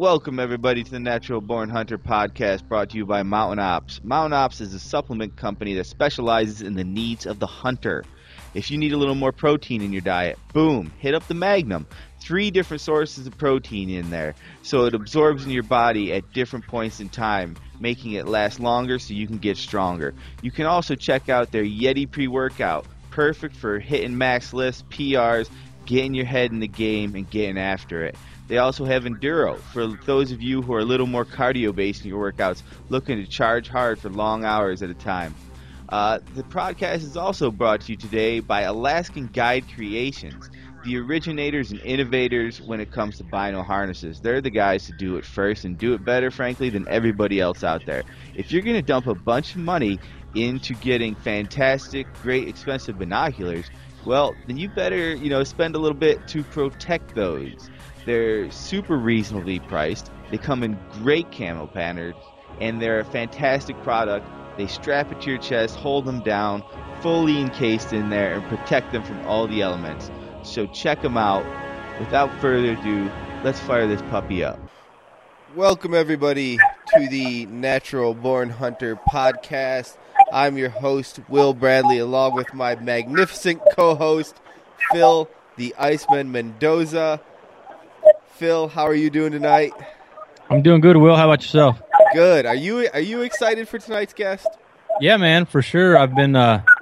Welcome, everybody, to the Natural Born Hunter podcast brought to you by Mountain Ops. Mountain Ops is a supplement company that specializes in the needs of the hunter. If you need a little more protein in your diet, boom, hit up the Magnum. 3 different sources of protein in there, so it absorbs in your body at different points in time, making it last longer so you can get stronger. You can also check out their Yeti pre-workout, perfect for hitting max lifts, PRs, getting your head in the game, and getting after it. They also have Enduro for those of you who are a little more cardio-based in your workouts, looking to charge hard for long hours at a time. The podcast is also brought to you today by Alaskan Guide Creations, the originators and innovators when it comes to bino harnesses. They're the guys to do it first and do it better, frankly, than everybody else out there. If you're going to dump a bunch of money into getting fantastic, great, expensive binoculars, well, then you better, spend a little bit to protect those. They're super reasonably priced. They come in great camo patterns, and they're a fantastic product. They strap it to your chest, hold them down, fully encased in there, and protect them from all the elements. So check them out. Without further ado, let's fire this puppy up. Welcome, everybody, to the Natural Born Hunter podcast. I'm your host, Will Bradley, along with my magnificent co-host, Phil the Iceman Mendoza. Phil, how are you doing tonight? I'm doing good, Will. How about yourself? Good. Are you excited for tonight's guest? Yeah, man, for sure. I've been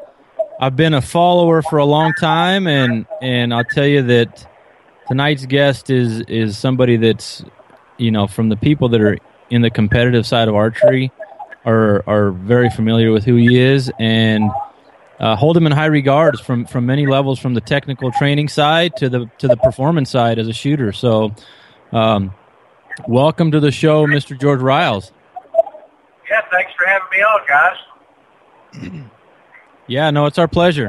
a follower for a long time, and I'll tell you that tonight's guest is somebody that's, from the people that are in the competitive side of archery are very familiar with who he is and hold him in high regards from many levels, from the technical training side to the performance side as a shooter. So, welcome to the show, Mr. George Riles. Yeah, thanks for having me on, guys. Yeah, no, it's our pleasure.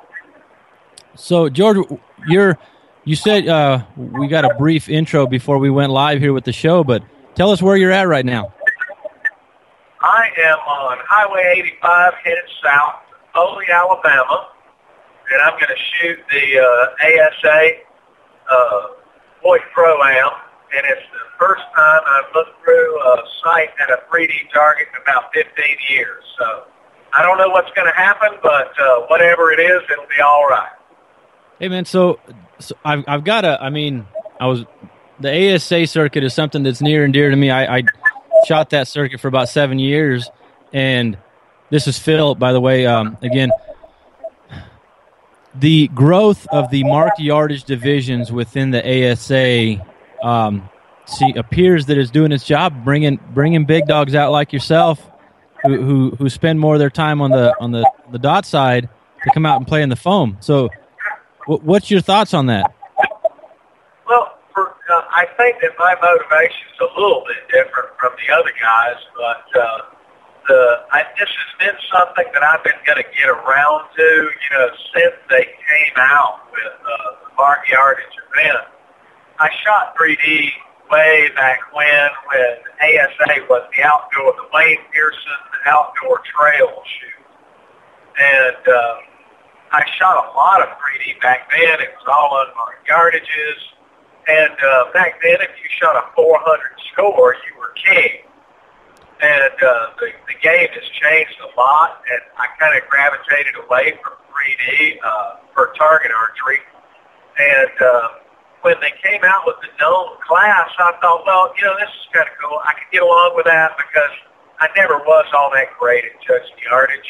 So, George, you said we got a brief intro before we went live here with the show, but tell us where you're at right now. I am on Highway 85 headed south, Foley, Alabama, and I'm going to shoot the ASA Boyd Pro-Am, and it's the first time I've looked through a sight at a 3D target in about 15 years. So I don't know what's going to happen, but whatever it is, it'll be all right. Hey, man, so I've got the ASA circuit is something that's near and dear to me. I shot that circuit for about 7 years, and this is Phil, by the way. Again, the growth of the marked yardage divisions within the ASA appears that it's doing its job, bringing big dogs out like yourself, who spend more of their time on the dot side to come out and play in the foam. So, what's your thoughts on that? Well, I think that my motivation is a little bit different from the other guys, but this has been something that I've been going to get around to, since they came out with the mark yardage event. I shot 3D way back when ASA was the Wayne Pearson outdoor trail shoot. And I shot a lot of 3D back then. It was all unmarked yardages. And back then, if you shot a 400 score, you were king. And the game has changed a lot, and I kind of gravitated away from 3D for target archery. And when they came out with the known class, I thought, well, this is kind of cool. I could get along with that because I never was all that great at judging yardage.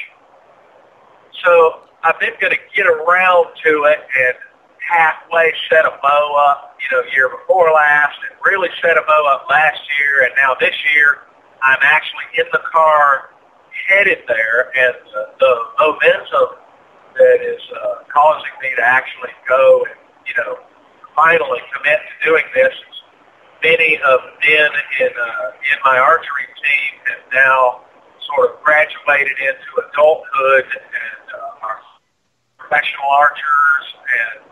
So I've been going to get around to it and halfway set a bow up, year before last, and really set a bow up last year, and now this year I'm actually in the car headed there, and the momentum that is causing me to actually go and, finally commit to doing this. Many of the men in my archery team have now sort of graduated into adulthood and are professional archers, and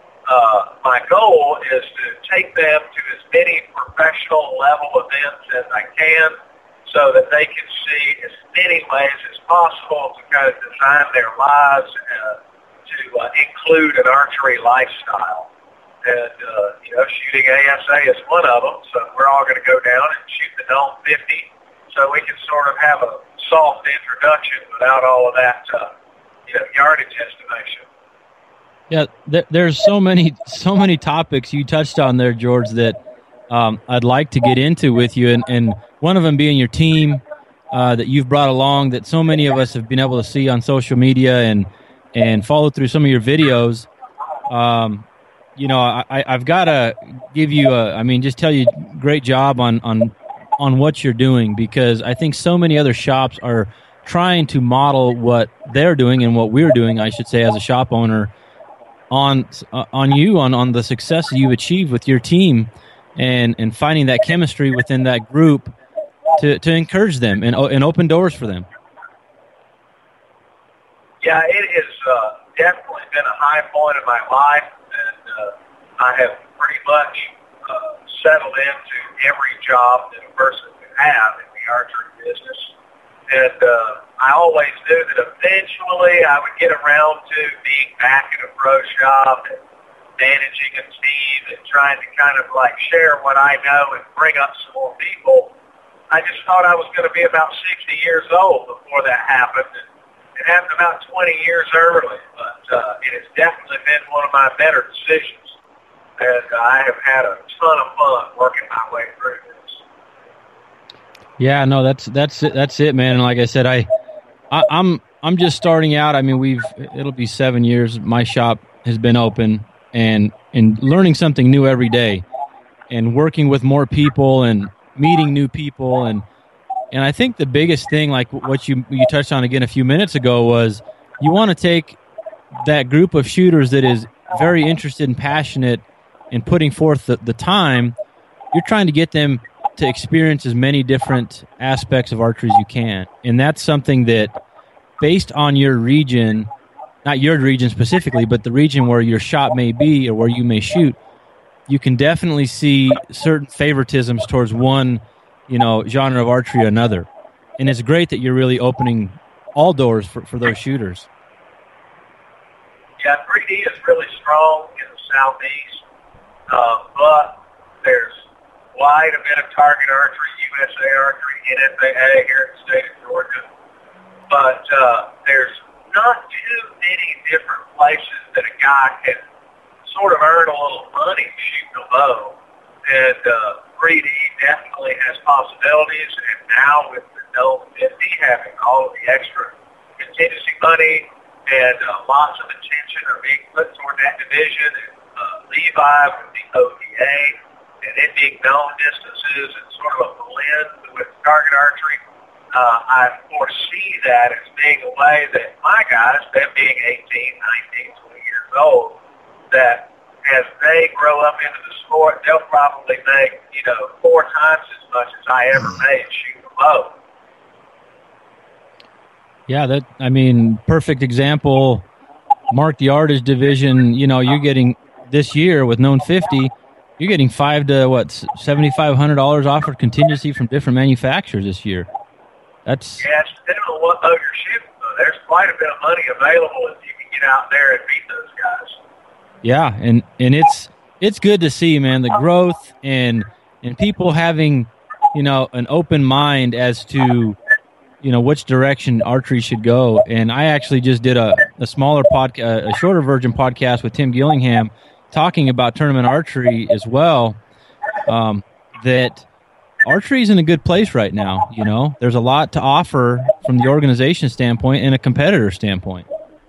my goal is to take them to as many professional level events as I can so that they can see as many ways as possible to kind of design their lives to include an archery lifestyle. And, shooting ASA is one of them. So we're all going to go down and shoot the Dome 50 so we can sort of have a soft introduction without all of that, yardage estimation. Yeah, there's so many topics you touched on there, George, that I'd like to get into with you, and one of them being your team that you've brought along, that so many of us have been able to see on social media and follow through some of your videos. I've got to give you just tell you great job on what you're doing, because I think so many other shops are trying to model what they're doing and what we're doing, I should say, as a shop owner on the success that you've achieved with your team and finding that chemistry within that group to encourage them and open doors for them. Yeah, it has definitely been a high point of my life, and I have pretty much settled into every job that a person could have in the archery business. And I always knew that eventually I would get around to being back in a pro shop and managing a team and trying to kind of like share what I know and bring up some more people. I just thought I was going to be about 60 years old before that happened. And it happened about 20 years early, but it has definitely been one of my better decisions. And I have had a ton of fun working my way through this. Yeah, no, that's it, man. And like I said, I'm just starting out. I mean, it'll be 7 years. My shop has been open and learning something new every day, and working with more people and meeting new people, and I think the biggest thing, like what you touched on again a few minutes ago, was you want to take that group of shooters that is very interested and passionate in putting forth the time. You're trying to get them to experience as many different aspects of archery as you can. And that's something that, based on your region, not your region specifically, but the region where your shop may be or where you may shoot, you can definitely see certain favoritisms towards one, genre of archery or another. And it's great that you're really opening all doors for those shooters. Yeah, 3D is really strong in the Southeast, but there's quite a bit of target archery, USA archery, NFAA here in the state of Georgia. But there's not too many different places that a guy can sort of earn a little money shooting a bow. And 3D definitely has possibilities. And now with the Dome 50 having all of the extra contingency money and lots of attention are being put toward that division, and Levi with the ODA, and it being known distances and sort of a blend with target archery, I foresee that as being a way that my guys, them being 18, 19, 20 years old, that as they grow up into the sport, they'll probably make, 4 times as much as I ever made shooting a bow. Yeah, perfect example. Mark the Artist division, you're getting this year with Known 50, you're getting $7,500 offered contingency from different manufacturers this year. That's depending on what bow you're shooting. There's quite a bit of money available if you can get out there and beat those guys. Yeah, and it's good to see, man, the growth and people having, an open mind as to, which direction archery should go. And I actually just did a smaller podcast, a shorter version podcast with Tim Gillingham, talking about tournament archery as well. That archery is in a good place right now. There's a lot to offer from the organization standpoint and a competitor standpoint.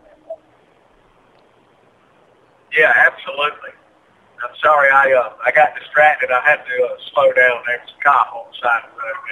Yeah, absolutely. I'm sorry, I got distracted. I had to slow down. There's a cop on the side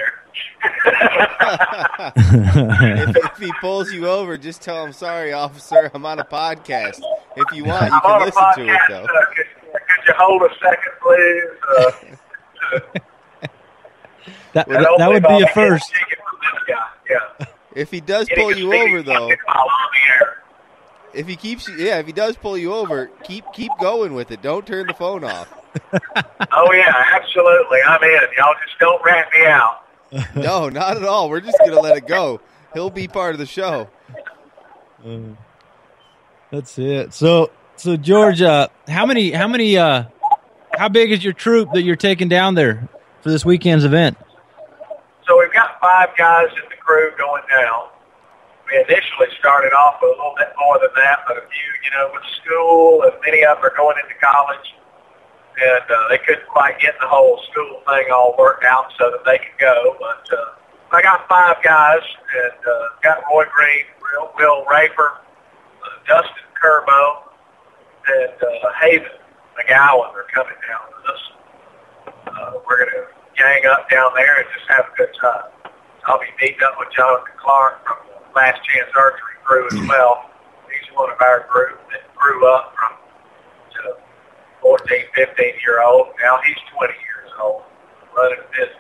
of the road there. if he pulls you over, just tell him, "Sorry, officer, I'm on a podcast." If you want, you can listen to it, though. Could you hold a second, please? That would be a first. Yeah. If he does pull you over, though. If he does pull you over, keep going with it. Don't turn the phone off. Oh yeah, absolutely. I'm in. Y'all just don't rat me out. No, not at all. We're just gonna let it go. He'll be part of the show. That's it. So So George, how big is your troop that you're taking down there for this weekend's event? So we've got 5 guys in the crew going down. We initially started off with a little bit more than that, but a few, with school, and many of them are going into college, and they couldn't quite get the whole school thing all worked out so that they could go. But I got 5 guys, and got Roy Green, Will Rafer, Dustin Kerbo, and Haven McGowan are coming down with us. We're going to gang up down there and just have a good time. I'll be meeting up with Jonathan Clark from the Last Chance Archery crew as well. He's one of our group that grew up from 14, 15-year-old. Now he's 20 years old, running a business.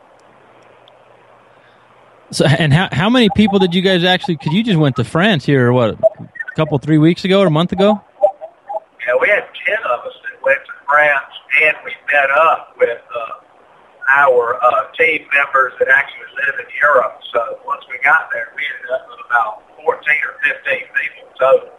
So, and how many people did you guys actually? Because you just went to France here, what, a couple, 3 weeks ago or a month ago? Yeah, we had 10 of us that went to France, and we met up with our team members that actually live in Europe. So once we got there, we ended up with about 14 or 15 people total.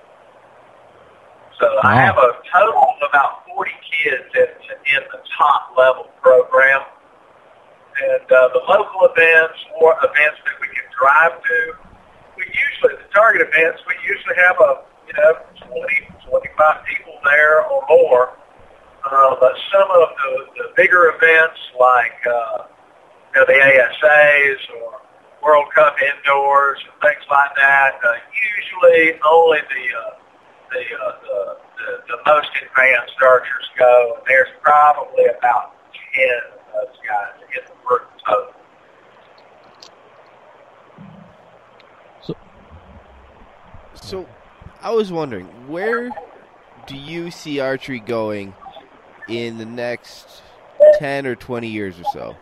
So I have a total of about 40 kids in the top level program. And the local events or events that we can drive to, the target events, we usually have 20, 25 people there or more. But some of the bigger events like, the ASAs or World Cup indoors and things like that, usually only the most advanced archers go. And there's probably about 10 of those guys in the group total. So I was wondering, where do you see archery going in the next 10 or 20 years or so?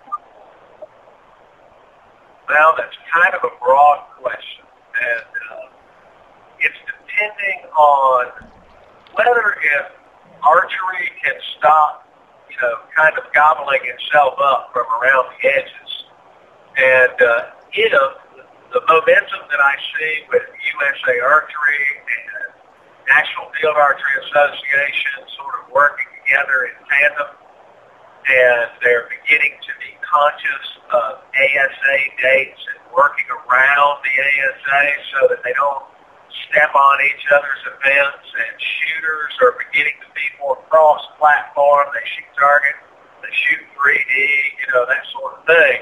Well, that's kind of a broad question, and it's depending on whether if archery can stop, kind of gobbling itself up from around the edges, and if the momentum that I see with USA Archery and National Field Archery Association sort of working together in tandem, and they're beginning to be conscious of ASA dates and working around the ASA so that they don't step on each other's events, and shooters are beginning to be more cross-platform. They shoot target, they shoot 3D, that sort of thing.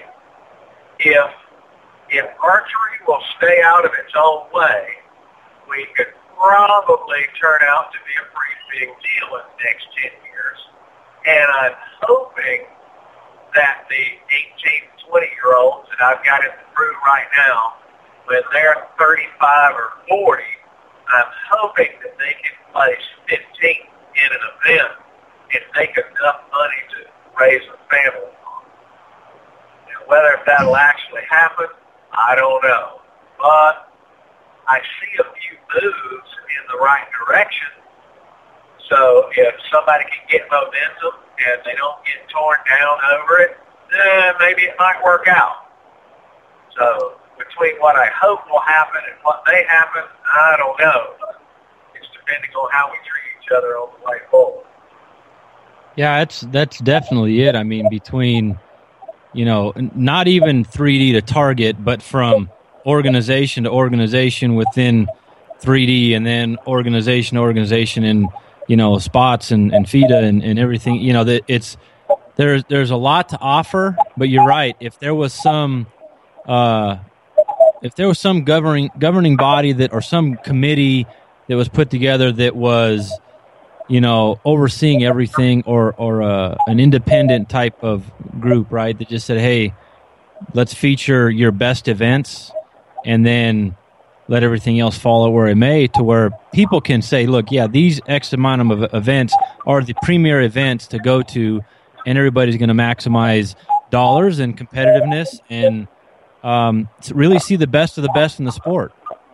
If archery will stay out of its own way, we could probably turn out to be a pretty big deal in the next 10 years. And I'm hoping that the 18 to 20-year-olds that I've got in the crew right now, when they're 35 or 40, I'm hoping that they can place 15th in an event and make enough money to raise a family on. Now, whether that'll actually happen, I don't know. But I see a few moves in the right direction. So if somebody can get momentum and they don't get torn down over it, then maybe it might work out. So between what I hope will happen and what may happen, I don't know. It's depending on how we treat each other on the way forward. Yeah, that's definitely it. I mean, between, not even 3D to target, but from organization to organization within 3D, and then organization to organization in, spots and FIDA and everything. That there's a lot to offer, but you're right. If there was some governing body that, or some committee that was put together that was, overseeing everything, or an independent type of group, right, that just said, hey, let's feature your best events and then let everything else follow where it may, to where people can say, look, yeah, these X amount of events are the premier events to go to, and everybody's going to maximize dollars and competitiveness and to really see the best of the best in the sport.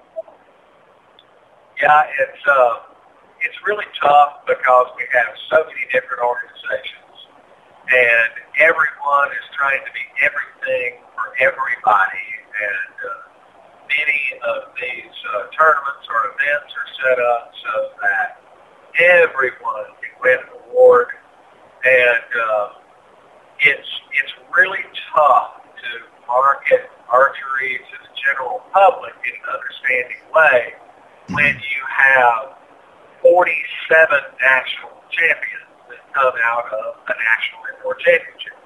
Yeah, it's really tough because we have so many different organizations, and everyone is trying to be everything for everybody, and many of these tournaments or events are set up so that everyone can win an award, and it's really tough to market archery to the general public in an understanding way when you have 47 national champions that come out of a national indoor championship.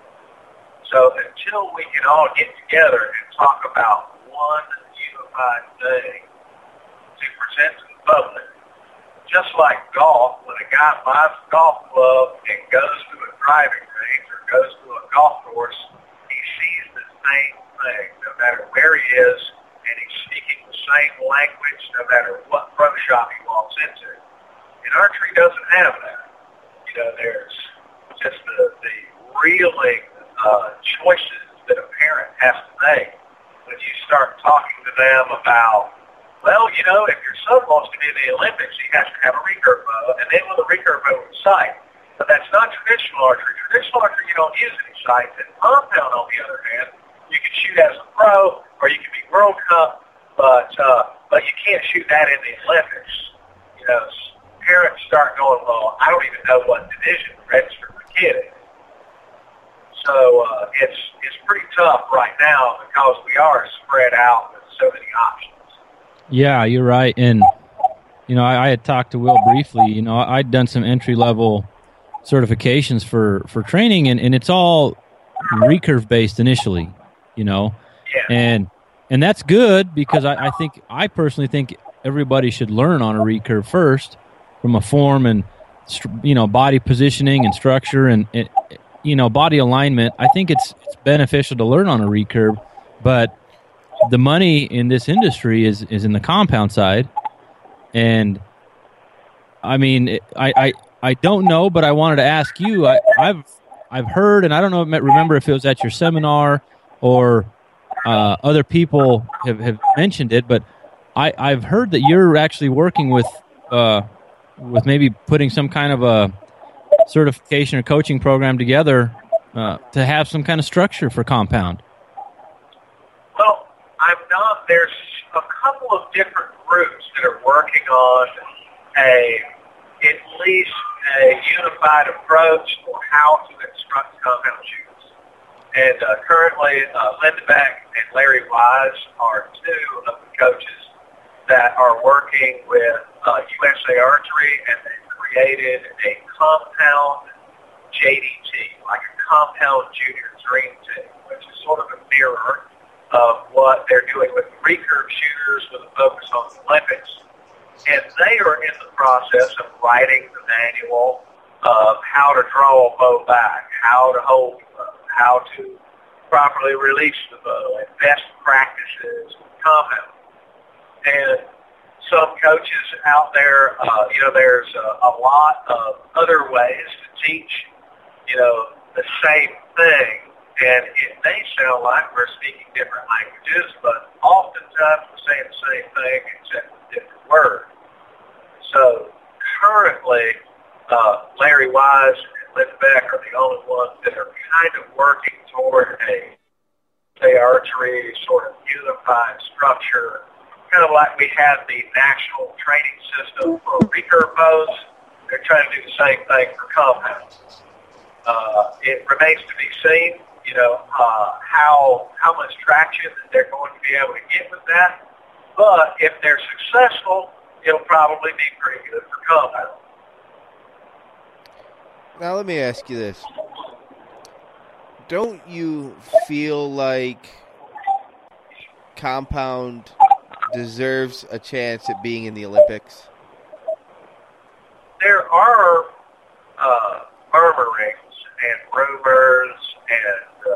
So until we can all get together and talk about one unified thing to present to the public, just like golf, when a guy buys a golf club and goes to a driving range or goes to a golf course, he sees the same thing no matter where he is, and he's speaking the same language no matter what pro shop he walks into. And archery doesn't have that. You know, there's just the reeling choices that a parent has to make when you start talking to them about, well, you know, if your son wants to be in the Olympics, he has to have a recurve bow, and then with a recurve bow with sight. But that's not traditional archery. Traditional archery, you don't use any sights. And compound, on the other hand, you can shoot as a pro, or you can be World Cup, but you can't shoot that in the Olympics. You know, parents start going, well, I don't even know what division to register my kid in. So it's pretty tough right now because we are spread out with so many options. Yeah, you're right. And, you know, I had talked to Will briefly. You know, I'd done some entry-level certifications for training, and it's all recurve-based initially, you know. Yeah. And that's good because I personally think everybody should learn on a recurve first from a form and, you know, body positioning and structure and you know, body alignment. I think it's beneficial to learn on a recurve, but the money in this industry is in the compound side. And I mean, I don't know, but I wanted to ask you. I've heard, and I don't know, remember if it was at your seminar or other people have mentioned it, but I've heard that you're actually working with maybe putting some kind of a certification or coaching program together to have some kind of structure for compound. Well, I'm not. There's a couple of different groups that are working on at least a unified approach for how to instruct compound shooters. And currently, Linda Beck and Larry Wise are two of the coaches that are working with USA Archery, and they've created a compound JDT, like a compound junior dream team, which is sort of a mirror of what they're doing with recurve shooters with a focus on the Olympics. And they are in the process of writing the manual of how to draw a bow back, how to hold the bow, how to properly release the bow, and best practices with compound. And some coaches out there, you know, there's a lot of other ways to teach, you know, the same thing. And it may sound like we're speaking different languages, but oftentimes we're saying the same thing except with different words. So currently, Larry Wise and Linda Beck are the only ones that are kind of working toward a archery sort of unified structure, kind of like we have the national training system for recurve bows. They're trying to do the same thing for compounds. It remains to be seen, you know, how much traction that they're going to be able to get with that. But if they're successful, it'll probably be pretty good for compound. Now let me ask you this. Don't you feel like compound deserves a chance at being in the Olympics? There are murmurings and rumors and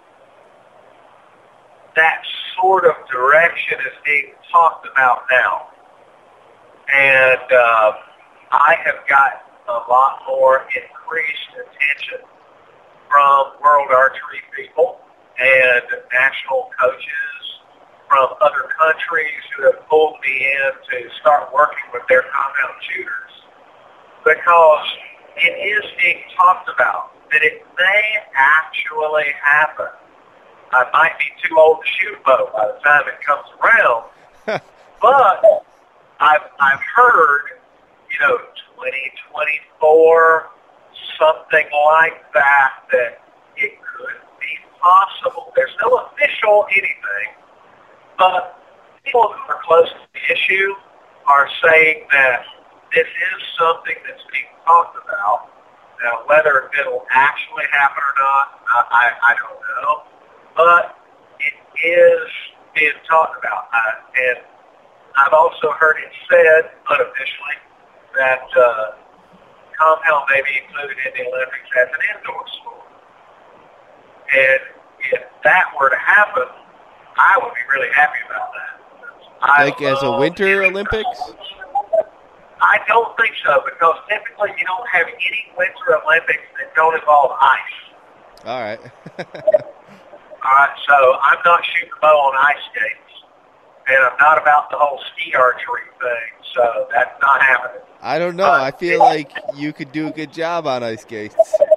that sort of direction is being talked about now. And I have gotten a lot more increased attention from World Archery people and national coaches from other countries who have pulled me in to start working with their compound shooters, because it is being talked about that it may actually happen. I might be too old to shoot a bow by the time it comes around, but I've heard, you know, 2024, something like that, that it could be possible. There's no official anything, but people who are close to the issue are saying that this is something that's being talked about. Now, whether it'll actually happen or not, I don't know. But it is being talked about. And I've also heard it said, unofficially, that compound may be included in the Olympics as an indoor sport. And if that were to happen, I would be really happy about that. Like as a Winter Olympics? I don't think so, because typically you don't have any Winter Olympics that don't involve ice. All right. All right, so I'm not shooting a bow on ice skates, and I'm not about the whole ski archery thing, so that's not happening. I don't know. I feel like you could do a good job on ice skates.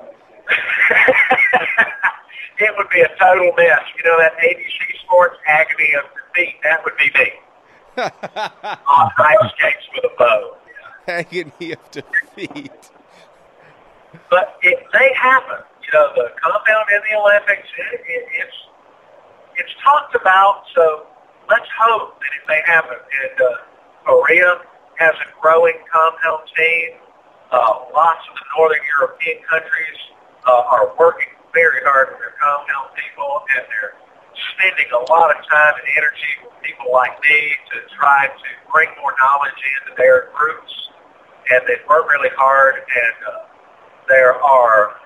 It would be a total mess. You know, that ABC Sports agony of defeat, that would be me. On ice skates with a bow. Agony of defeat. But it may happen. You know, the compound in the Olympics, it's talked about, so let's hope that it may happen. And Korea has a growing compound team. Lots of the Northern European countries are working very hard with their compound people, and they're spending a lot of time and energy with people like me to try to bring more knowledge into their groups. And they work really hard, and there are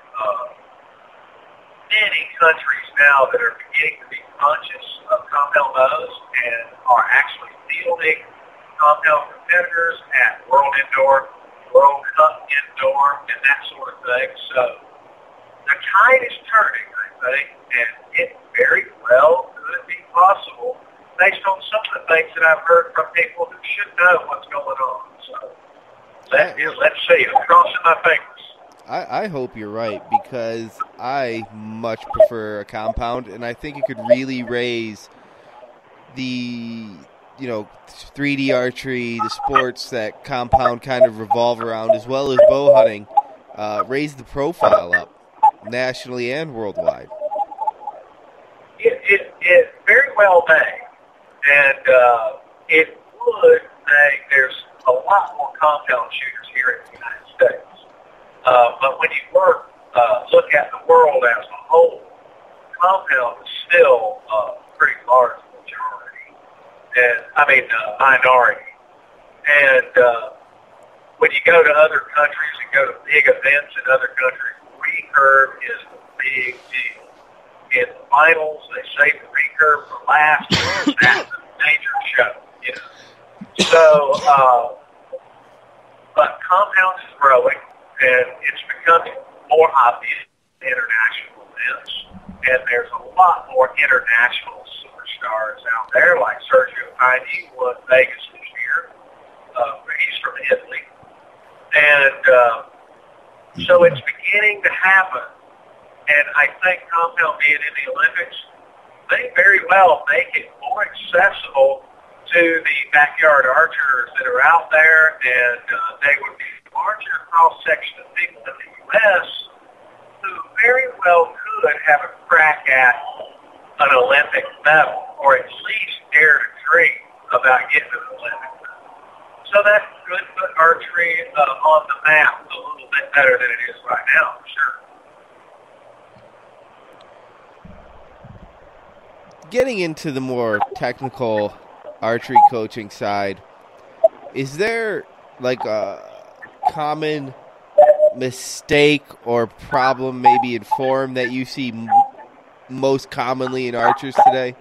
many countries now that are beginning to be conscious of compound bows and are actually fielding compound competitors at World Indoor, World Cup Indoor, and that sort of thing. So the tide is turning, I think, and it very well could be possible based on some of the things that I've heard from people who should know what's going on. So let's see. I'm crossing my fingers. I hope you're right, because I much prefer a compound, and I think it could really raise the, 3D archery, the sports that compound kind of revolve around, as well as bow hunting, raise the profile up nationally and worldwide. It very well may, and it would make there's a lot more compound shooters here in the United States. But when you look at the world as a whole, compound is still a pretty large majority, minority. And when you go to other countries and go to big events in other countries, recurve is the big deal. In the finals, they save the recurve for last. That's a major show, So, but compound is growing, and it's becoming more obvious in international events. And there's a lot more international superstars out there, like Sergio Paini, who won Vegas this year. He's from Italy. And so it's beginning to happen. And I think compound being in the Olympics may very well make it more accessible to the backyard archers that are out there, and they would be a larger cross-section of people in the U.S. who very well could have a crack at an Olympic medal, or at least dare to dream about getting an Olympic medal. So that could put archery on the map a little bit better than it is right now, for sure. Getting into the more technical archery coaching side, is there like a common mistake or problem maybe in form that you see most commonly in archers today?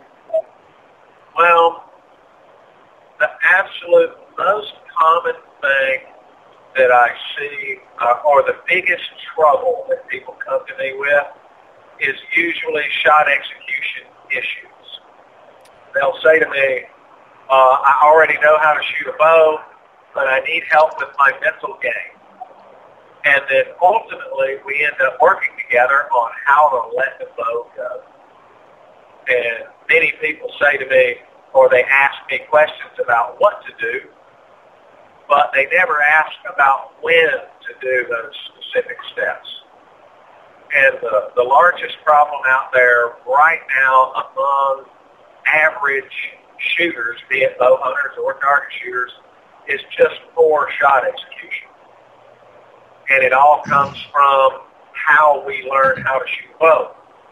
Well, the absolute most common thing that I see, or the biggest trouble that people come to me with, is usually shot execution issues. They'll say to me, I already know how to shoot a bow, but I need help with my mental game. And then ultimately we end up working together on how to let the bow go. And many people say to me, or they ask me questions about what to do, but they never ask about when to do those specific steps. And the largest problem out there right now among average shooters, be it bow hunters or target shooters, is just poor shot execution. And it all comes from how we learn how to shoot a bow.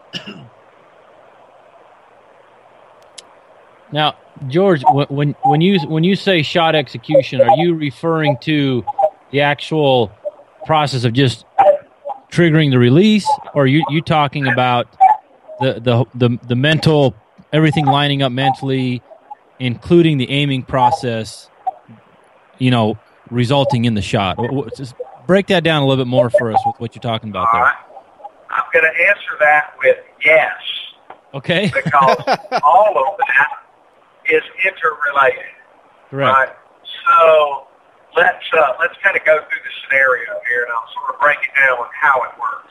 Now, George, when you say shot execution, are you referring to the actual process of just triggering the release, or are you talking about the mental, everything lining up mentally, including the aiming process, resulting in the shot? Just break that down a little bit more for us with what you're talking about there. All right. I'm going to answer that with yes. Okay. Because all of that is interrelated. Right. So let's kind of go through the scenario here, and I'll sort of break it down on how it works.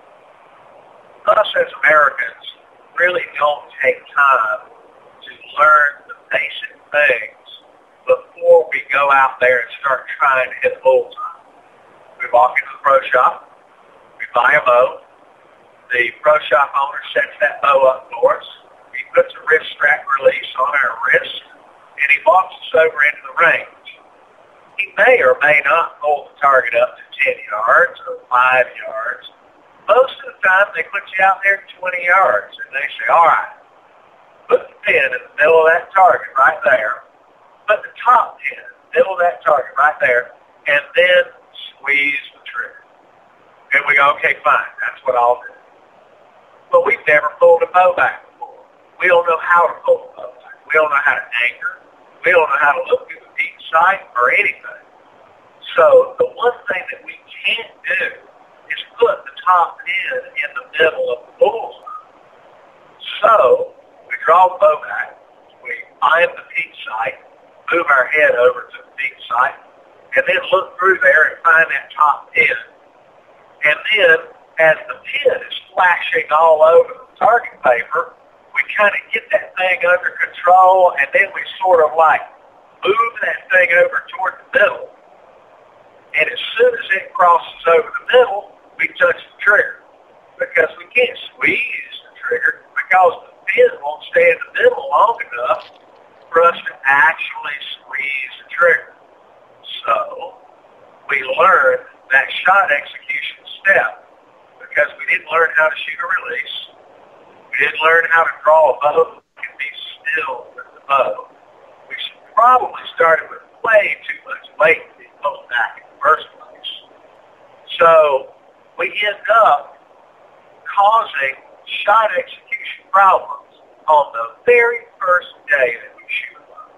Us as Americans really don't take time to learn the basic things before we go out there and start trying to hit the bullseye. We walk into the pro shop, we buy a bow, the pro shop owner sets that bow up for us, he puts a wrist strap release on our wrist, and he walks us over into the range. He may or may not hold the target up to 10 yards or 5 yards. Most of the time, they put you out there 20 yards, and they say, all right, put the pin in the middle of that target right there, put the top pin in the middle of that target right there, and then squeeze the trigger. And we go, okay, fine, that's what I'll do. But we've never pulled a bow back before. We don't know how to pull a bow back. We don't know how to anchor. We don't know how to look through the peak sight or anything. So the one thing that we can't do is put the top pin in the middle of the bullseye. So we draw the bow back, we find the peak sight, move our head over to the peak sight, and then look through there and find that top pin. And then as the pin is flashing all over the target paper, we kind of get that thing under control, and then we sort of like move that thing over toward the middle. And as soon as it crosses over the middle, we touch the trigger. Because we can't squeeze the trigger because the pin won't stay in the middle long enough for us to actually squeeze the trigger. So we learned that shot execution step because we didn't learn how to shoot a release. We didn't learn how to draw a bow and be still with the bow. We probably started with way too much weight to be pulled back in the first place. So we end up causing shot execution problems on the very first day that we shoot a bow.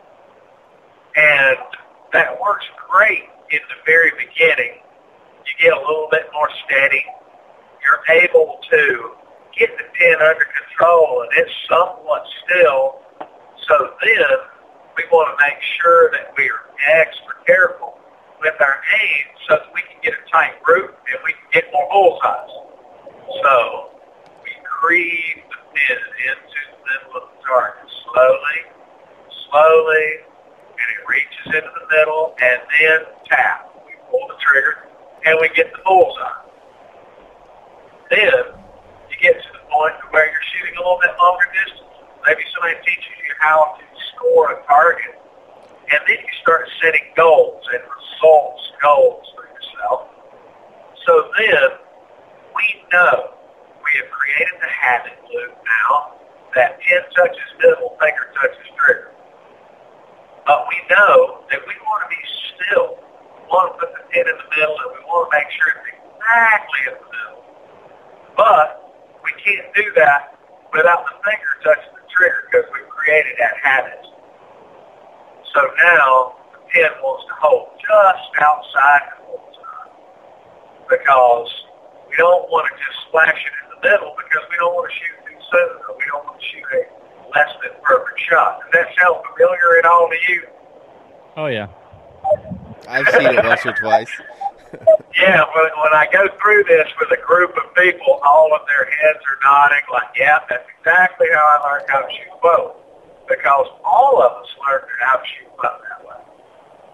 And that works great in the very beginning. You get a little bit more steady. You're able to get the pin under control, and it's somewhat still. So then we want to make sure that we are extra careful with our aim so that we can get a tight group and we can get more bullseyes. So we creep the pin into the middle of the target slowly, and it reaches into the middle, and then tap. We pull the trigger, and we get the bullseye. Then you get to the point where you're shooting a little bit longer distance. Maybe somebody teaches you how to score a target, and then you start setting goals and results goals for yourself. So then we know we have created the habit loop now that pin touches middle, finger touches trigger. But we know that we want to be still. We want to put the pin in the middle, and we want to make sure it's exactly in the middle. But we can't do that without the finger touching the trigger because we've created that habit. So now the pin wants to hold just outside the bullseye because we don't want to just splash it in the middle because we don't want to shoot too soon or we don't want to shoot a less than perfect shot. Does that sound familiar at all to you? Oh, yeah. I've seen it once or twice. Yeah, when I go through this with a group of people, all of their heads are nodding like, yeah, that's exactly how I learned how to shoot a bow. Because all of us learned how to shoot a bow that way.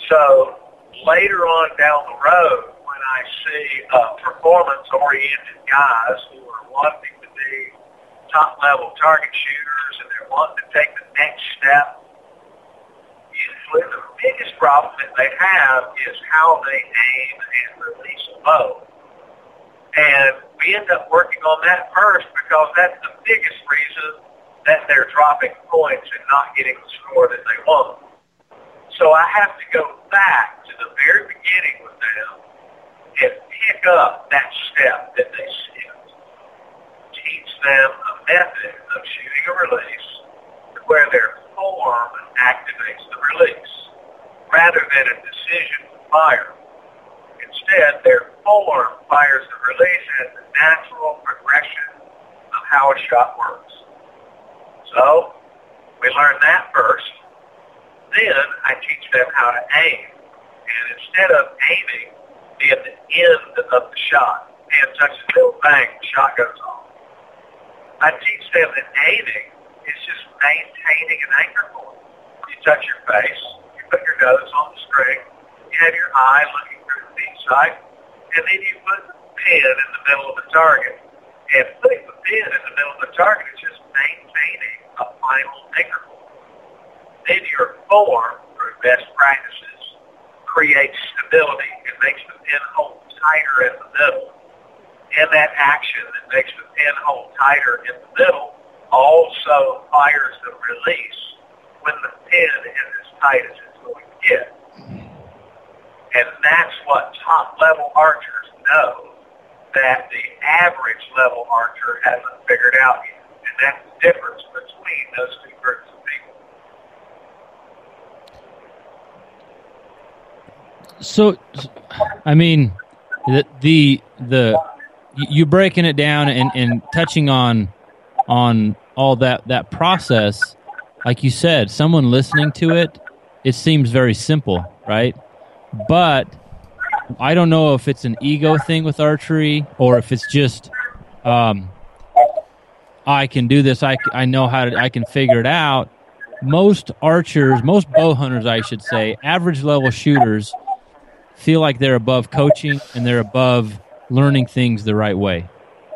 So later on down the road, when I see performance-oriented guys who are wanting to be top-level target shooters and they're wanting to take the next step, usually the biggest problem that they have is how they aim and release a bow. And we end up working on that first because that's the biggest reason that they're dropping points and not getting the score that they want. So I have to go back to the very beginning with them and pick up that step that they skipped. Teach them a method of shooting a release where their form activates the release rather than a decision to fire. Instead, their form fires the release as the natural progression of how a shot works. So we learn that first. Then I teach them how to aim. And instead of aiming being the end of the shot, hand touches the middle, bang, the shot goes off. I teach them that aiming is just maintaining an anchor point. You touch your face, you put your nose on the string, you have your eye looking through the beat sight, and then you put the pin in the middle of the target. And putting the pin in the middle of the target is just maintaining a final anchor point. Then your form, through best practices, creates stability. It makes the pin hold tighter in the middle. And that action that makes the pin hold tighter in the middle also fires the release when the pin is as tight as it's going to get. And that's what top-level archers know that the average level archer hasn't figured out yet. And that's the difference between those two groups of people. So, I mean, the you breaking it down and touching on all that process, like you said, someone listening to it, it seems very simple, right? But I don't know if it's an ego thing with archery or if it's just I can do this, I know how to, I can figure it out. Most archers, most bow hunters, I should say, average level shooters feel like they're above coaching and they're above learning things the right way.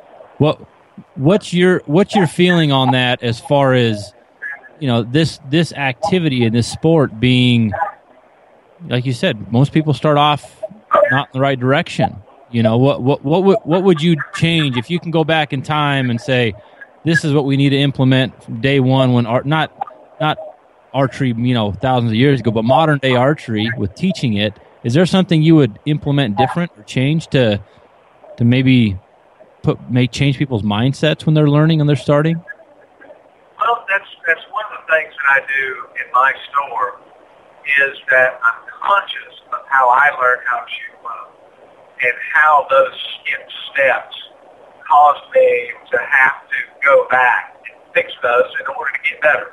What's your feeling on that as far as, you know, this activity in this sport being, like you said, most people start off not in the right direction. You know, what would you change if you can go back in time and say, this is what we need to implement from day one when not archery, you know, thousands of years ago, but modern day archery with teaching it. Is there something you would implement different or change to maybe change people's mindsets when they're learning and they're starting? Well, that's one of the things that I do in my store is that I'm conscious of how I learned how to shoot bow and how those skipped steps caused me to have to go back and fix those in order to get better.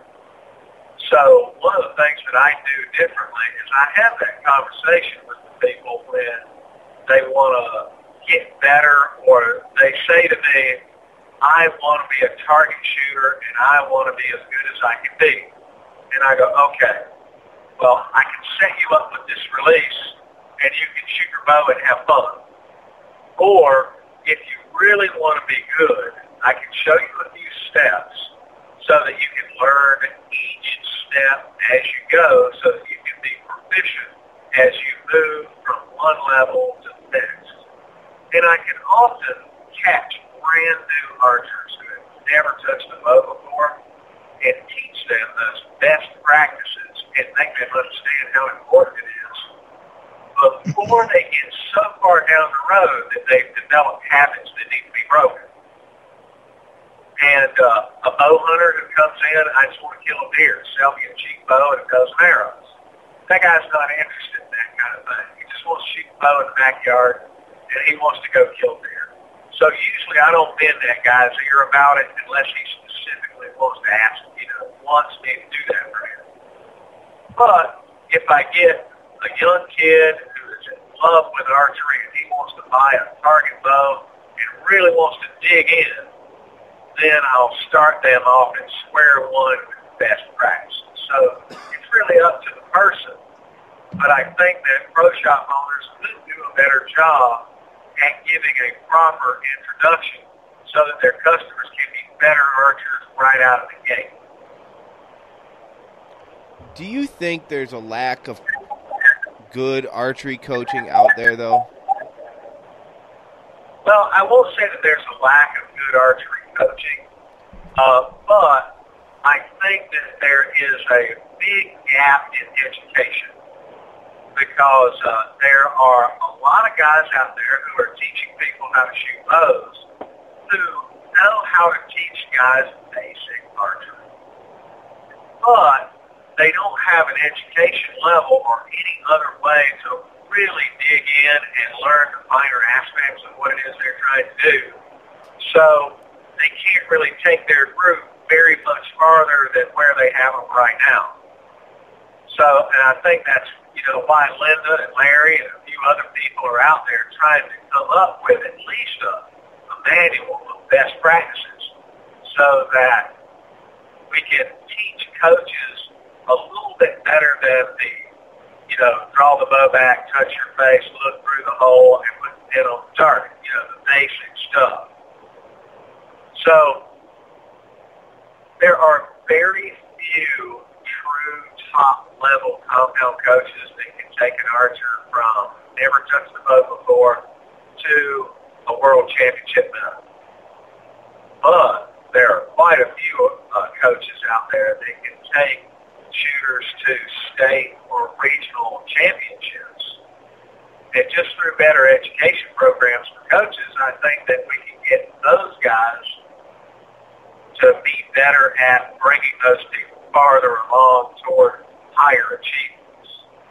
So one of the things that I do differently is I have that conversation with the people when they want to get better or they say to me, I want to be a target shooter and I want to be as good as I can be. And I go, okay, well, I can set you up with this release and you can shoot your bow and have fun. Or if you really want to be good, I can show you a few steps so that you can learn each step as you go so that you can be proficient as you move from one level to the next. And I can often catch brand new archers who have never touched a bow before and teach them those best practices and make them understand how important it is before they get so far down the road that they've developed habits that need to be broken. And a bow hunter who comes in, I just want to kill a deer, sell me a cheap bow and a dozen arrows. That guy's not interested in that kind of thing. He just wants to shoot a bow in the backyard, and he wants to go kill deer. So usually I don't bend that guy's ear about it unless he specifically wants to ask, wants me to do that for him. But if I get a young kid who is in love with archery and he wants to buy a target bow and really wants to dig in, then I'll start them off at square one with best practices. So it's really up to the person but I think that pro shop owners could do a better job at giving a proper introduction so that their customers can be better archers right out of the gate. Do you think there's a lack of good archery coaching out there, though? Well, I won't say that there's a lack of good archery coaching, but I think that there is a big gap in education because there are a lot of guys out there who are teaching people how to shoot bows who know how to teach guys basic archery. But they don't have an education level or any other way to really dig in and learn the finer aspects of what it is they're trying to do. So they can't really take their group very much farther than where they have them right now. So, and I think that's, why Linda and Larry and a few other people are out there trying to come up with at least a manual of best practices so that we can teach coaches a little bit better than the, draw the bow back, touch your face, look through the hole, and put the pin on the target, the basic stuff. So there are very few true top-level compound coaches that can take an archer from never touched the bow before to a world championship medal. But there are quite a few coaches out there that can take shooters to state or regional championships. And just through better education programs for coaches, I think that we can get those guys to be better at bringing those people farther along toward higher achievements.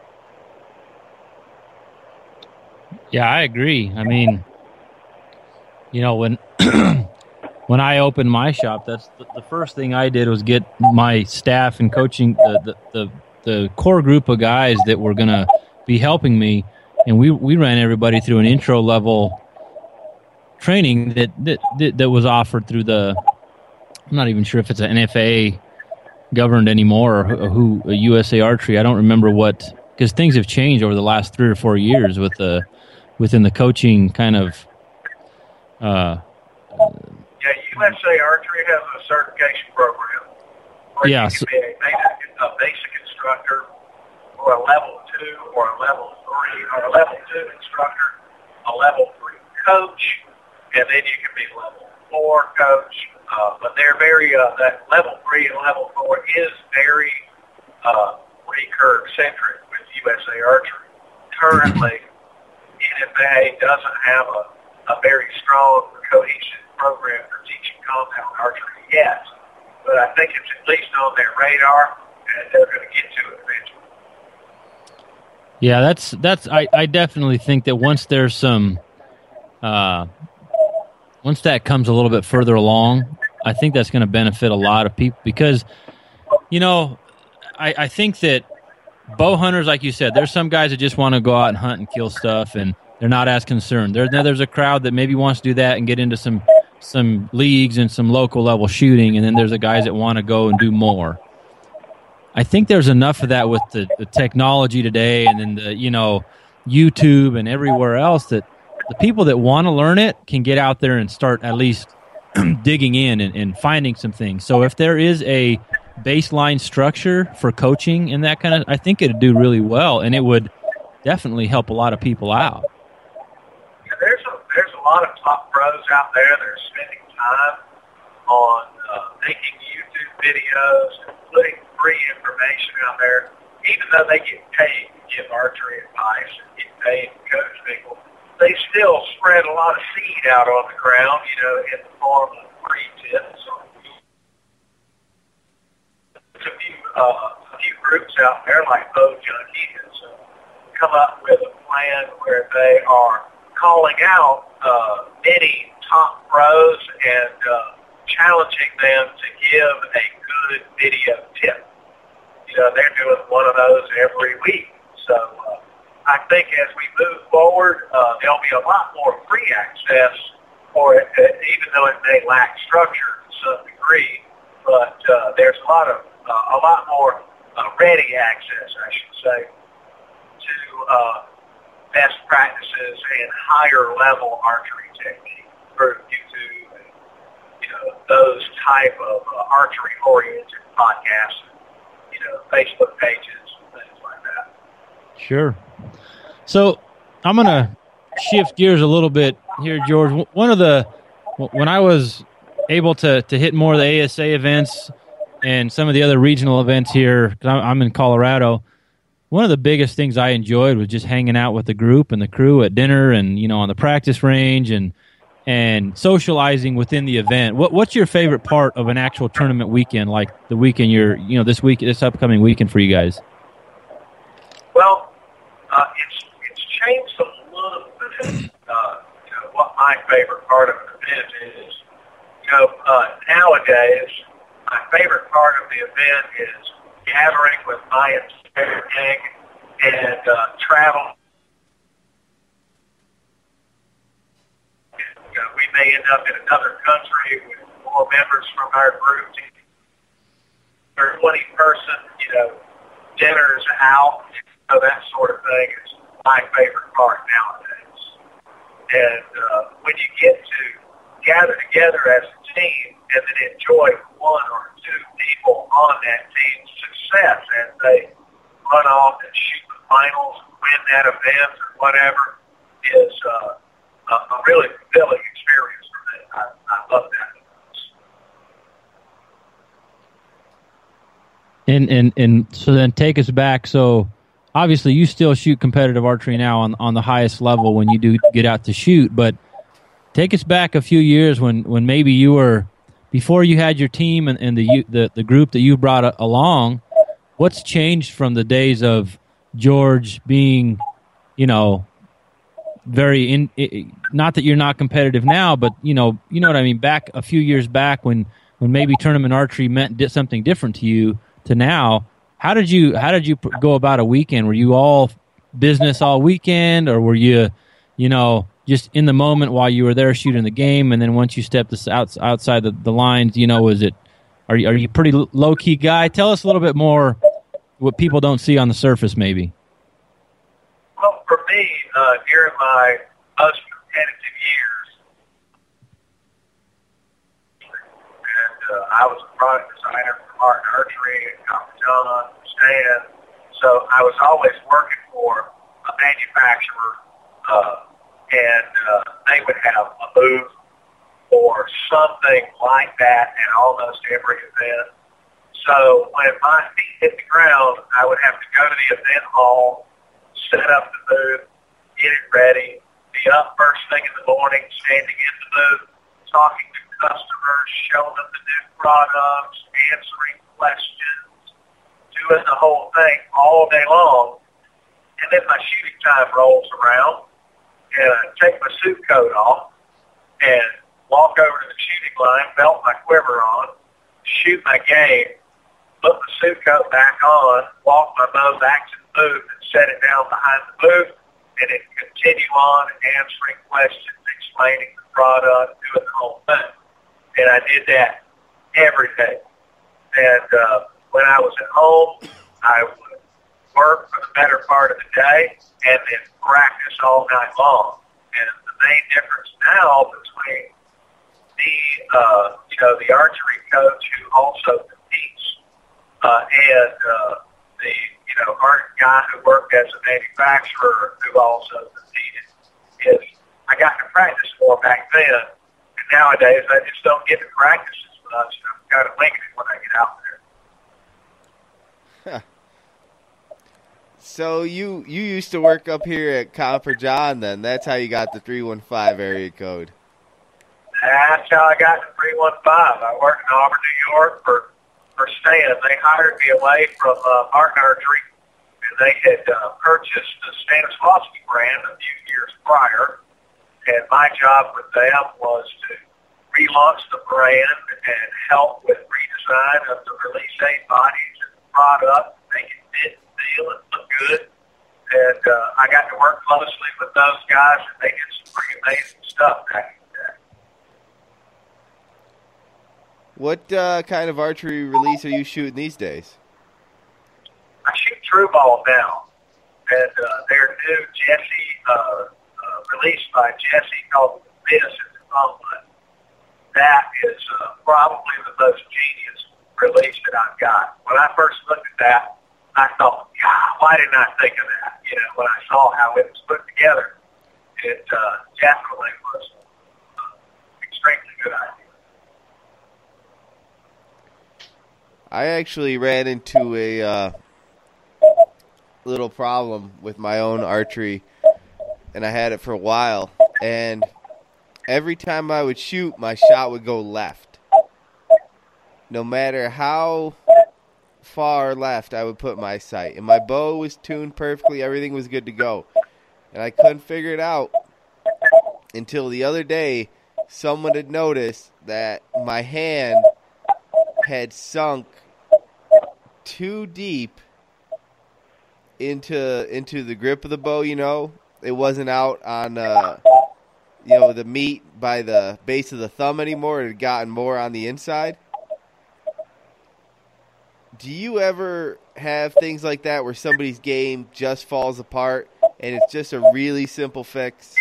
Yeah, I agree. I mean, when when I opened my shop, that's the first thing I did was get my staff and coaching, the core group of guys that were going to be helping me, and we ran everybody through an intro level training that was offered through the, I'm not even sure if it's an NFA governed anymore or who USA Archery. I don't remember because things have changed over the last 3 or 4 years within the coaching kind of. USA Archery has a certification program where you can be a basic instructor or a level 2 or a level 3 or a level 2 instructor, a level 3 coach, and then you can be level 4 coach. But they're very, that level 3 and level 4 is very recurve-centric with USA Archery. Currently, NFA doesn't have a very strong, cohesive program for teaching compound archery yet, but I think it's at least on their radar, and they're going to get to it eventually. Yeah, I definitely think that once there's some, once that comes a little bit further along, I think that's going to benefit a lot of people because, I think that bow hunters, like you said, there's some guys that just want to go out and hunt and kill stuff, and they're not as concerned. There's a crowd that maybe wants to do that and get into some leagues and some local level shooting, and then there's the guys that want to go and do more. I think there's enough of that with the technology today and then the YouTube and everywhere else that the people that want to learn it can get out there and start at least digging in and finding some things. So if there is a baseline structure for coaching and that kind of, I think it'd do really well, and it would definitely help a lot of people out. There's a lot of top pros out there that are spending time on making YouTube videos and putting free information out there, even though they get paid to give archery advice and get paid to coach people. They still spread a lot of seed out on the ground, in the form of free tips. There's a few groups out there like Bow Junkies come up with a plan where they are calling out many top pros and challenging them to give a good video tip. They're doing one of those every week. So I think as we move forward, there'll be a lot more free access for it, even though it may lack structure to some degree. But there's a lot more ready access, I should say, best practices and higher level archery technique through YouTube and, those type of archery-oriented podcasts, Facebook pages, things like that. Sure. So I'm going to shift gears a little bit here, George. When I was able to hit more of the ASA events and some of the other regional events here, because I'm in Colorado, one of the biggest things I enjoyed was just hanging out with the group and the crew at dinner and, on the practice range and socializing within the event. What's your favorite part of an actual tournament weekend, like the weekend this upcoming weekend for you guys? Well, it's changed a little bit. What my favorite part of an event is. Nowadays, my favorite part of the event is gathering with my entire gang and travel. We may end up in another country with more members from our group. Or 20-person, dinners out, that sort of thing is my favorite part nowadays. And when you get to gather together as a team and then enjoy one or two people on that team's success as they run off and shoot the finals, win that event or whatever, is a really fulfilling experience for me. I love that. And so then take us back. So obviously you still shoot competitive archery now on the highest level when you do get out to shoot, but take us back a few years when maybe you were, before you had your team and the group that you brought along. What's changed from the days of George being, very not that you're not competitive now, but you know what I mean. Back a few years back when maybe tournament archery meant something different to you to now. How did you go about a weekend? Were you all business all weekend, or were you, just in the moment while you were there shooting the game, and then once you stepped outside the lines, are you a pretty low key guy? Tell us a little bit more what people don't see on the surface, maybe. Well, for me, during my most competitive years, and I was a product designer for Martin Archery and Copper John, Stan, so I was always working for a manufacturer, and they would have a booth or something like that at almost every event. So when my feet hit the ground, I would have to go to the event hall, set up the booth, get it ready, be up first thing in the morning, standing in the booth, talking to customers, showing them the new products, answering questions, doing the whole thing all day long. And then my shooting time rolls around, and I take my suit coat off and walk over to the shooting line, belt my quiver on, shoot my game, put the suit coat back on, walk my bow back to the booth and set it down behind the booth, and then continue on answering questions, explaining the product, doing the whole thing. And I did that every day. And when I was at home, I would work for the better part of the day and then practice all night long. And the main difference now between me, the archery coach who also competes, and the art guy who worked as a manufacturer who also competed, is I got to practice more back then. And nowadays, I just don't get to practice as much. I'm kind of winging it when I get out there. So you used to work up here at Copper John then. That's how you got the 315 area code. That's how I got to 315. I worked in Auburn, New York for Stan. They hired me away from Martin Archery, and they had purchased the Stanislavski brand a few years prior. And my job with them was to relaunch the brand and help with redesign of the release aid bodies and the product, make it fit and feel and look good. And I got to work closely with those guys, and they did some pretty amazing stuff back in the day. What kind of archery release are you shooting these days? I shoot true ball now, and their new Jesse, released by Jesse called This is the Phone Button. That is probably the most genius release that I've got. When I first looked at that, I thought, God, why didn't I think of that? You know, when I saw how it was put together, it definitely was extremely good idea. I actually ran into a little problem with my own archery, and I had it for a while, and every time I would shoot, my shot would go left. No matter how far left I would put my sight, and my bow was tuned perfectly, everything was good to go, and I couldn't figure it out until the other day. Someone had noticed that my hand had sunk too deep into the grip of the bow. You know, it wasn't out on the meat by the base of the thumb anymore. It had gotten more on the inside. Do you ever have things like that where somebody's game just falls apart and it's just a really simple fix?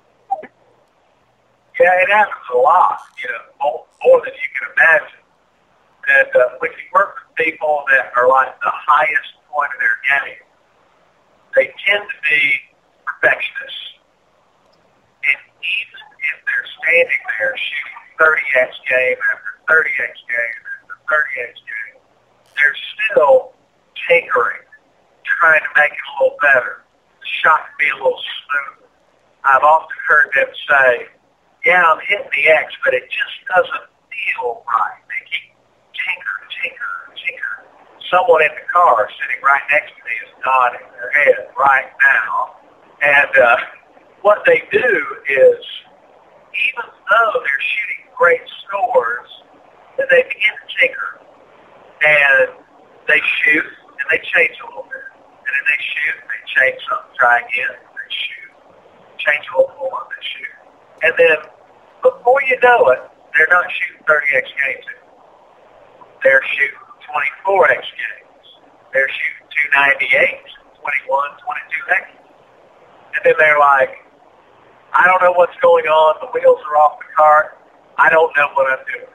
Yeah, it happens a lot, more than you can imagine. And when you work with people that are like the highest point of their game, they tend to be perfectionists. And even if they're standing there shooting 30x game after 30x game after 30x game, they're still tinkering, trying to make it a little better, the shot to be a little smoother. I've often heard them say, yeah, I'm hitting the X, but it just doesn't feel right. They keep tinker. Someone in the car sitting right next to me is nodding their head right now. And what they do is, even though they're shooting great scores, they begin to tinker. And they shoot, and they change a little bit. And then they shoot, and they change something, try again, and they shoot. Change a little more, and they shoot. And then, before you know it, they're not shooting 30x games anymore. They're shooting 24x games. They're shooting 298, 21, 22x. And then they're like, I don't know what's going on. The wheels are off the cart. I don't know what I'm doing.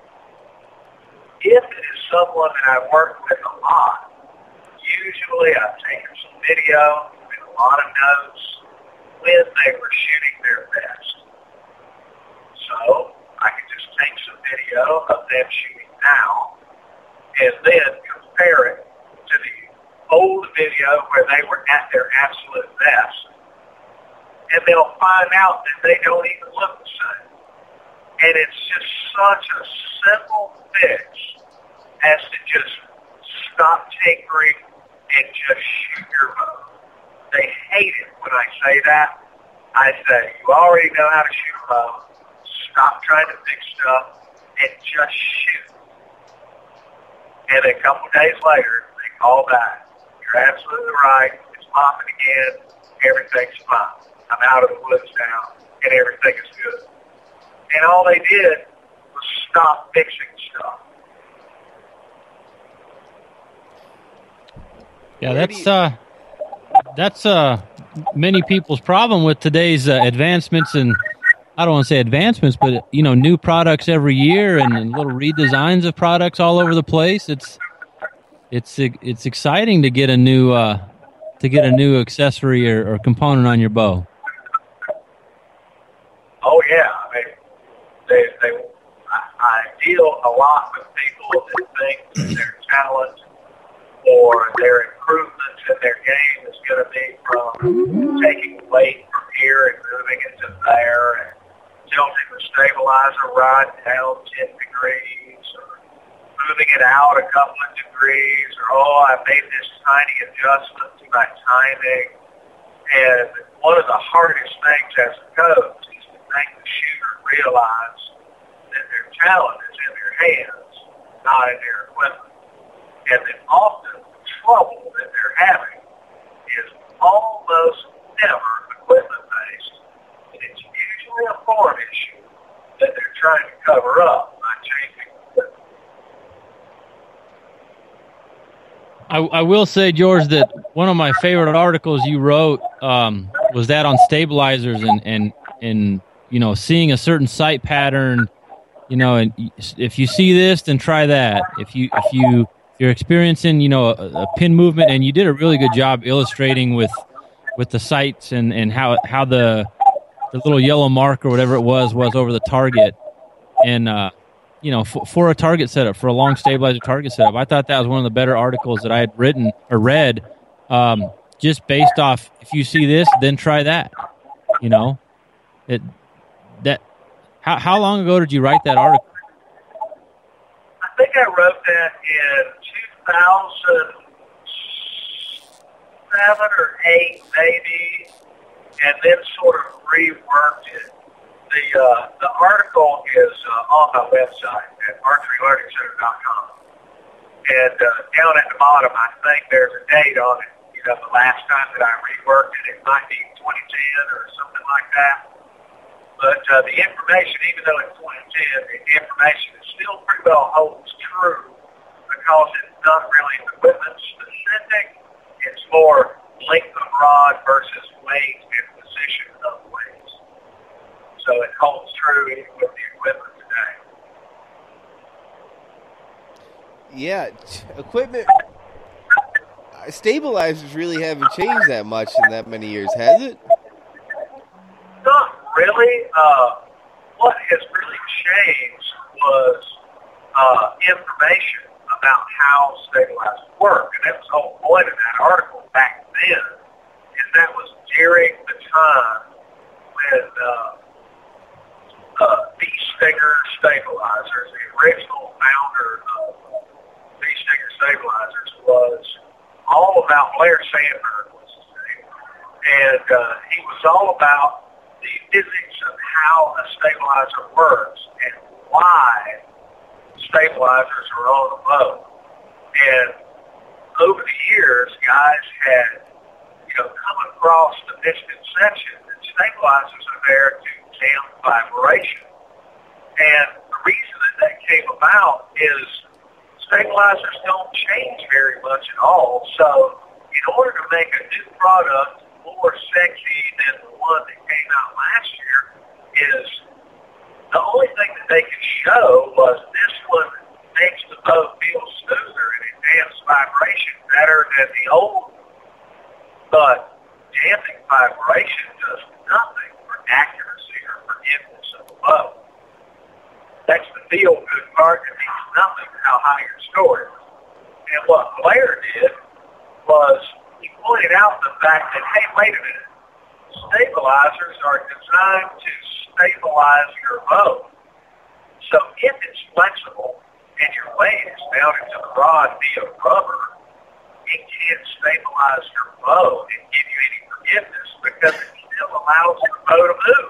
If it is someone that I work with a lot, usually I've taken some video and a lot of notes when they were shooting their best. So I can just take some video of them shooting now and then compare it to the old video where they were at their absolute best. And they'll find out that they don't even look the same. And it's just such a simple fix as to just stop tinkering and just shoot your bow. They hate it when I say that. I say, you already know how to shoot a bow. Stop trying to fix stuff and just shoot. And a couple days later, they call back. You're absolutely right. It's popping again. Everything's fine. I'm out of the woods now, and everything is good. And all they did was stop fixing stuff. Yeah, that's many people's problem with today's advancements, and I don't want to say advancements, but new products every year and little redesigns of products all over the place. It's exciting to get a new accessory or component on your bow. Oh yeah, I mean, I deal a lot with people that think that their talent or their improvements in their game is going to be from taking weight from here and moving it to there and tilting the stabilizer right down 10 degrees or moving it out a couple of degrees or, I made this tiny adjustment to my timing. And one of the hardest things as a coach is to make the shooter realize that their talent is in their hands, not in their equipment. And then often the trouble that they're having is almost never equipment-based. And it's usually a form issue that they're trying to cover up by changing equipment. I will say, George, that one of my favorite articles you wrote was that on stabilizers and seeing a certain sight pattern, and if you see this, then try that. If you're experiencing, a pin movement, and you did a really good job illustrating with the sights and how the little yellow mark or whatever it was over the target, and for a target setup, for a long stabilizer target setup, I thought that was one of the better articles that I had written or read. Just based off, if you see this, then try that. How long ago did you write that article? I think I wrote that in 2007 or 8, maybe, and then sort of reworked it. The article is on my website at archerylearningcenter.com. And down at the bottom, I think there's a date on it. The last time that I reworked it, it might be 2010 or something like that. But the information, even though it's 2010, the information is still pretty well holds true because it's not really equipment specific. It's more length of rod versus weight and position of weights. So it holds true even with the equipment today. Yeah, equipment. Stabilizers really haven't changed that much in that many years, has it? Not really. What has really changed was information about how stabilizers work. And that was the whole point of that article back then, is that was during the time when V-Stinger stabilizers, the original founder of V-Stinger stabilizers, was all about Blair Sandberg was his name. And he was all about the physics of how a stabilizer works and why stabilizers are on a boat. And over the years, guys had, come across the misconception that stabilizers are there to damp vibration. And the reason that came about is stabilizers don't change very much at all. So in order to make a new product more sexy than the one that came out last year, is the only thing that they could show was this one makes the boat feel smoother and it damps vibration better than the old one. But damping vibration does nothing for accuracy or forgiveness of the boat. That's the feel-good part. It means nothing how high your score is. And what Blair did was he pointed out the fact that, hey, wait a minute, stabilizers are designed to stabilize your boat. So if it's flexible and your weight is mounted to the rod via rubber, it can't stabilize your boat and give you any forgiveness because it still allows the boat to move.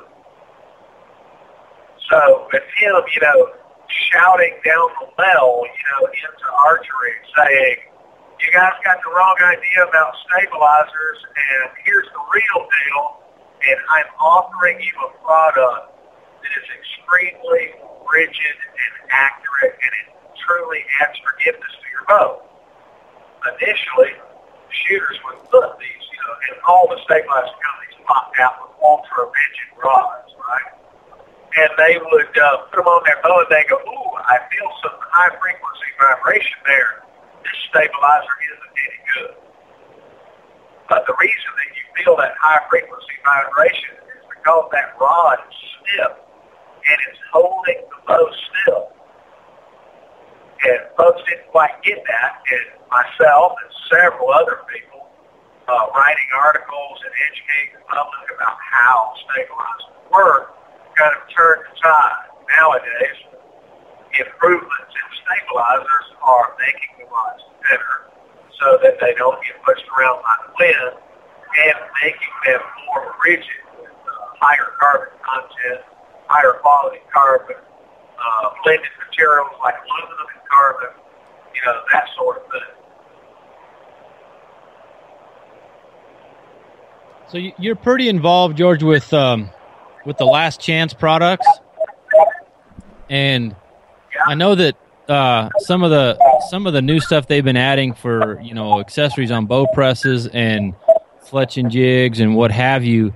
So with him, shouting down the well, into archery, saying, you guys got the wrong idea about stabilizers, and here's the real deal, and I'm offering you a product that is extremely rigid and accurate, and it truly adds forgiveness to your boat. Initially, shooters would put these, and all the stabilizer companies popped out with ultra-rigid rods, right? And they would put them on their bow, and they go, ooh, I feel some high-frequency vibration there. This stabilizer isn't any good. But the reason that you feel that high-frequency vibration is because that rod is stiff, and it's holding the bow still. And folks didn't quite get that, and myself and several other people writing articles and educating the public about how stabilizers work kind of turned the tide. Nowadays, improvements in stabilizers are making the rods better so that they don't get pushed around by the wind and making them more rigid with higher carbon content, higher quality carbon, blended materials like aluminum and carbon, that sort of thing. So you're pretty involved, George, with the Last Chance products, and yeah. I know that some of the new stuff they've been adding for accessories on bow presses and fletching jigs and what have you.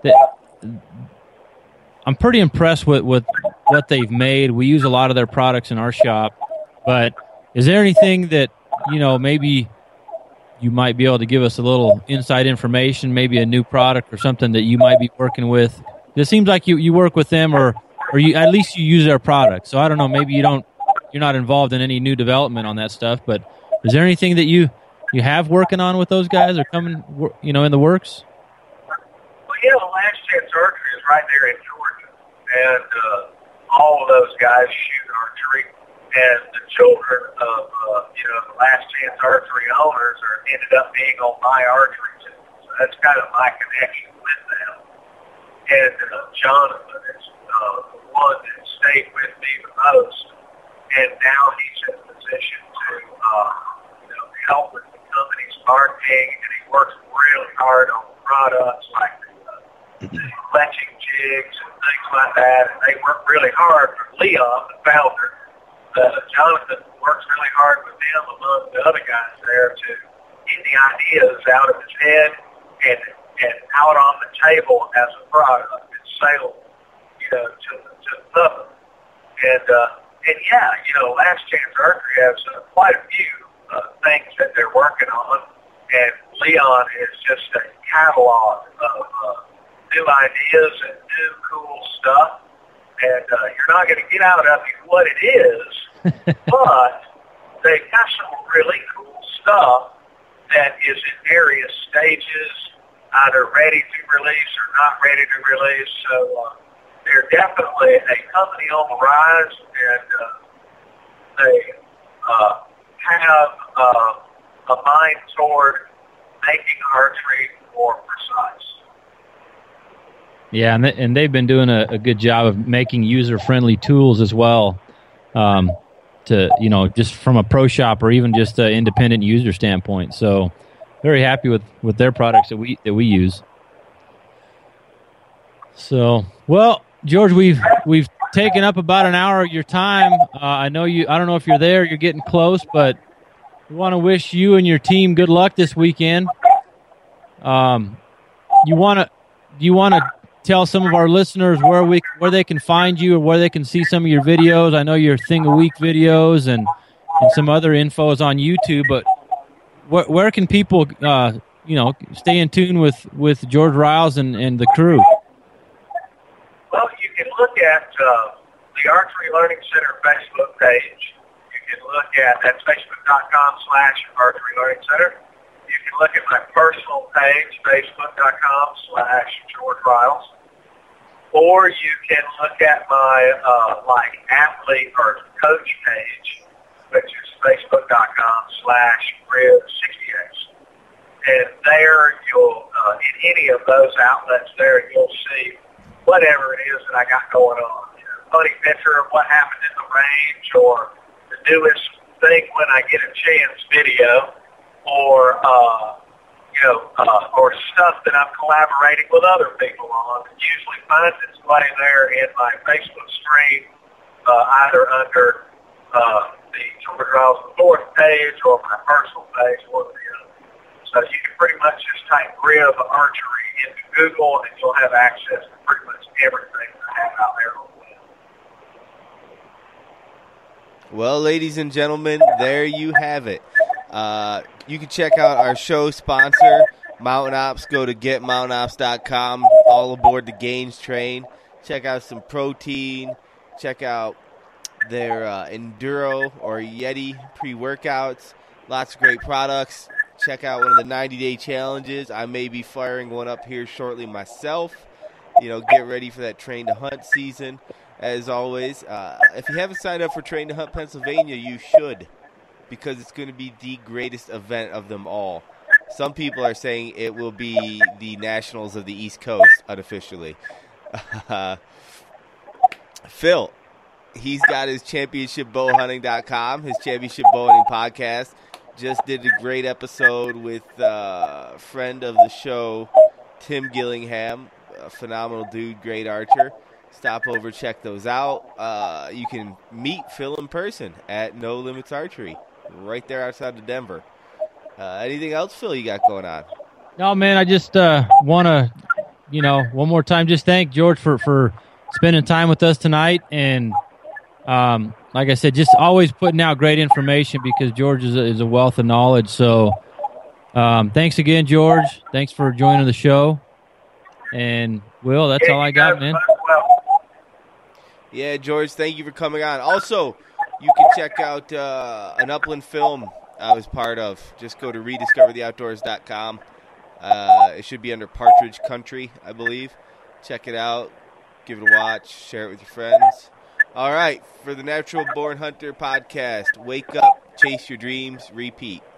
I'm pretty impressed with what they've made. We use a lot of their products in our shop, but is there anything that maybe you might be able to give us a little inside information, maybe a new product or something that you might be working with? It seems like you work with them, or you at least you use their products. So I don't know, maybe you're not involved in any new development on that stuff, but is there anything that you have working on with those guys or coming in the works? Well, Last Chance Archery is right there in Georgia, and all of those guys shoot archery, and the children of the Last Chance Archery owners ended up being on my archery team. So that's kind of my connection with them. And Jonathan is the one that stayed with me the most, and now he's in a position to help with the company's marketing, and he works really hard on products like the fletching jigs and things like that. And they work really hard for Leon, the founder. Jonathan works really hard with them among the other guys there to get the ideas out of his head and out on the table as a product and sale, to the public. And Last Chance Archery has quite a few things that they're working on, and Leon is just a catalog of new ideas and new cool stuff. And you're not going to get out of it what it is, but they've got some really cool stuff that is in various stages, either ready to release or not ready to release. So they're definitely a company on the rise, and they have a mind toward making archery more precise. Yeah, and they've been doing a good job of making user-friendly tools as well, to just from a pro shop or even just an independent user standpoint. So, very happy with their products that we use. So, well, George, we've taken up about an hour of your time. I know you. I don't know if you're there. You're getting close, but we want to wish you and your team good luck this weekend. Do you want to tell some of our listeners where they can find you or where they can see some of your videos? I know your Thing a Week videos and some other info is on YouTube, but where can people stay in tune with George Riles and the crew? Well, you can look at the Archery Learning Center Facebook page. You can look at that's facebook.com/Archery Learning Center. You can look at my personal page, facebook.com/George Riles. Or you can look at my athlete or coach page, which is facebook.com/Rib60X. And there you'll, in any of those outlets there, you'll see whatever it is that I got going on. Funny picture of what happened in the range, or the newest thing when I get a chance video, or stuff that I'm collaborating with other people on. It usually finds its way there in my Facebook stream, either under the George Riles IV page or my personal page, or the other. So you can pretty much just type Rib Archery into Google, and you'll have access to pretty much everything that I have out there on the web. Well, ladies and gentlemen, there you have it. You can check out our show sponsor, Mountain Ops. Go to getmountainops.com. All aboard the Gaines train. Check out some protein. Check out their Enduro or Yeti pre-workouts. Lots of great products. Check out one of the 90-day challenges. I may be firing one up here shortly myself. Get ready for that Train to Hunt season. As always, if you haven't signed up for Train to Hunt Pennsylvania, you should, because it's going to be the greatest event of them all. Some people are saying it will be the Nationals of the East Coast, unofficially. Phil, he's got his championshipbowhunting.com, his championship bowhunting podcast. Just did a great episode with a friend of the show, Tim Gillingham, a phenomenal dude, great archer. Stop over, check those out. You can meet Phil in person at No Limits Archery, right there outside of Denver. Anything else, Phil, you got going on? No, man, I just want to, one more time, just thank George for spending time with us tonight. And like I said, just always putting out great information because George is a wealth of knowledge. So thanks again, George. Thanks for joining the show. And, Will, that's all I got, man. Yeah, George, thank you for coming on. Also, you can check out an upland film I was part of. Just go to rediscovertheoutdoors.com. It should be under Partridge Country, I believe. Check it out. Give it a watch. Share it with your friends. All right, for the Natural Born Hunter podcast, wake up, chase your dreams, repeat.